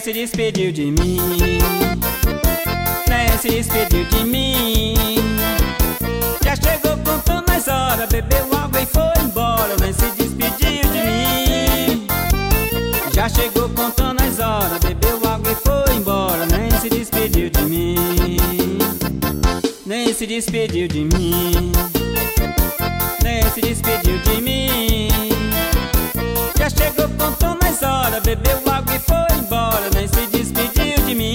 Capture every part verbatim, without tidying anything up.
se despediu de mim, nem se despediu de mim. Já chegou contando as horas, bebeu água e foi embora, nem se despediu de mim. Já chegou contando as horas, bebeu água e foi embora, nem se despediu de mim, nem se despediu de mim, nem se despediu de mim. Já chegou contando as horas, bebeu água e foi embora, nem se despediu de mim.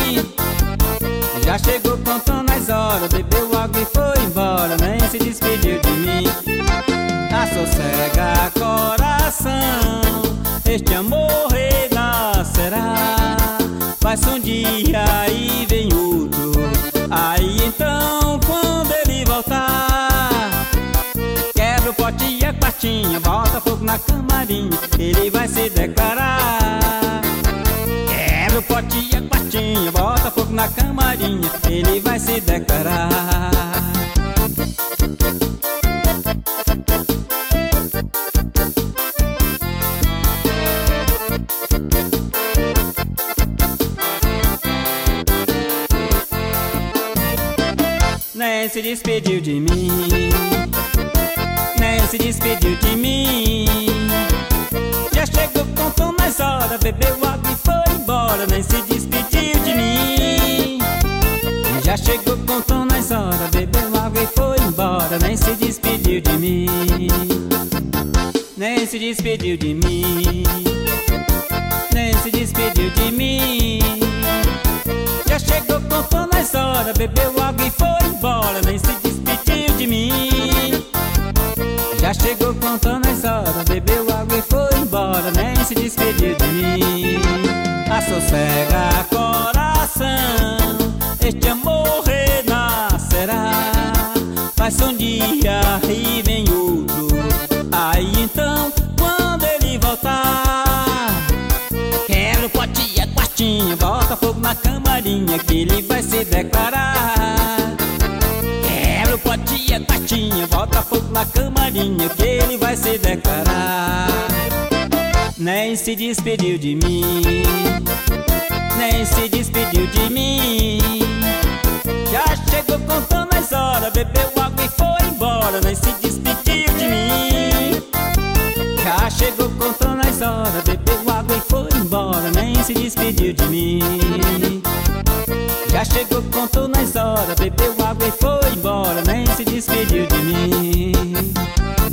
Já chegou contando as horas, bebeu água e foi embora, nem se despediu de mim. Assossega coração, este amor renascerá. Passa um dia e vem outro, aí então quando ele voltar, quebra o pote e a quartinha, bota fogo na camarinha, ele vai se declarar. Quebra o pote e a quartinha, bota fogo na camarinha, ele vai se declarar. Nem se despediu de mim, nem se despediu de mim. Já chegou contando as horas, bebeu água e foi embora, nem se despediu de mim. Já chegou contando as horas, bebeu água e foi embora, nem se despediu de mim, nem se despediu de mim, nem se despediu de mim. Já chegou contando as horas, bebeu água e foi embora, nem se despediu de mim. Já chegou contando as horas, bebeu água e foi embora, nem se despediu de mim. Assossega coração, este amor renascerá. Passa um dia e vem outro, aí então quando ele voltar, quebra o pote e a quartinha, bota fogo na camarinha, que ele vai se declarar. Quebra o pote e a quartinha, bota fogo na camarinha, que ele vai se declarar. Nem se despediu de mim, nem se despediu de mim. Já chegou contando as horas, bebeu água e foi embora, nem se despediu de mim. Já chegou contando as horas, bebeu água e foi embora, nem se despediu de mim. Já chegou contando as horas, bebeu água e foi embora, nem se despediu de mim.